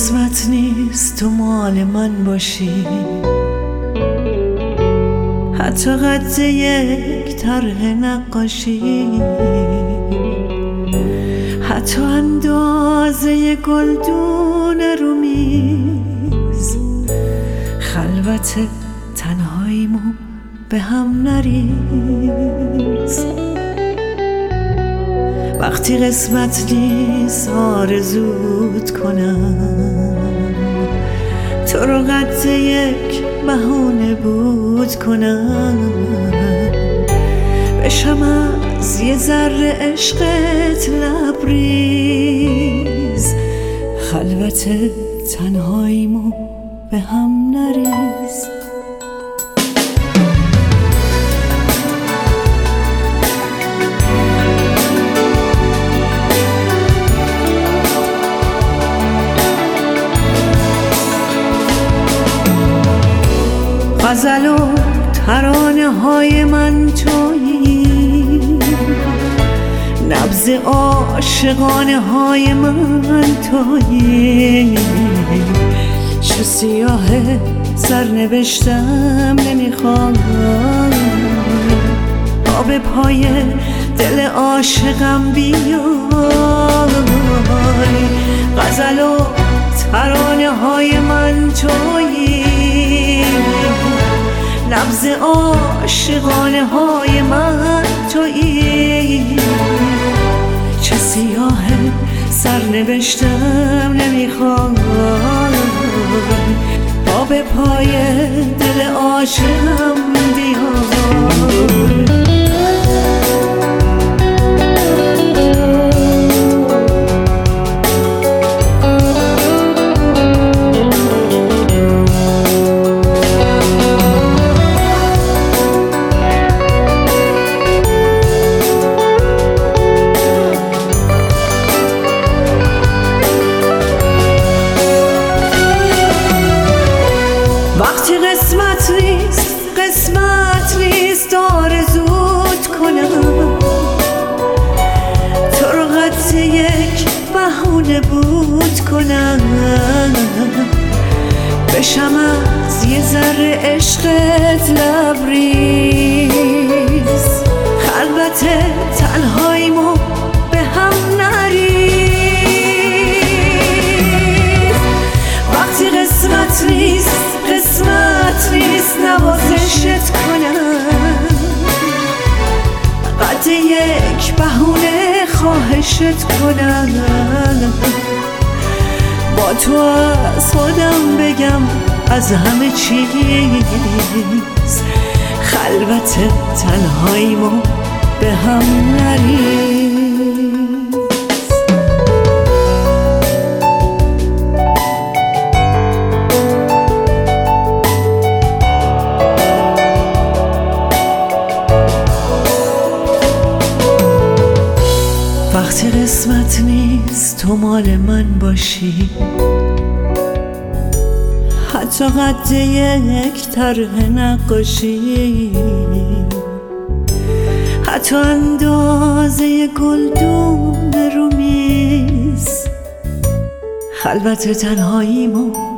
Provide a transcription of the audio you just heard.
قسمت نیست تو مال من باشی، حتی قد یک طرح نقاشی، حتی اندازه گلدون رو میز. خلوت تنهاییمو به هم نریز. وقتی قسمت نیست آرزوت کنم، تو رو قد یک بهونه بود کنم، بشم از یه ذره عشقت لبریز. خلوت تنهاییمو به هم نریز. غزل و ترانه های من تویی، نبض عاشقانه های من تویی. چه سیاه سرنوشتم نمیخوام آب پای دل عاشقم بیای. غزل و ترانه های من تویی، نبض عاشقانه های من تویی. چه سیاه سرنوشتم نمیخوام آب پای دل عاشقم بیای. وقتی قسمت نیست آرزوت کنم، تو رو قد یک بهونه بود کنم، بشم از یه ذره عشقت لبریز. خلوت تنهاییمو به هم نریز. وقتی قسمت نیست نوازشت کنم، قد یک بهونه خواهشت کنم، با تو از خودم بگم از همه چیز. خلوت تنهاییمو به هم نریز. وقتی قسمت نیست تو مال من باشی، حتی قد یک طرح نقاشی، حتی اندازه گلدون رو میز. خلوت تنهاییمو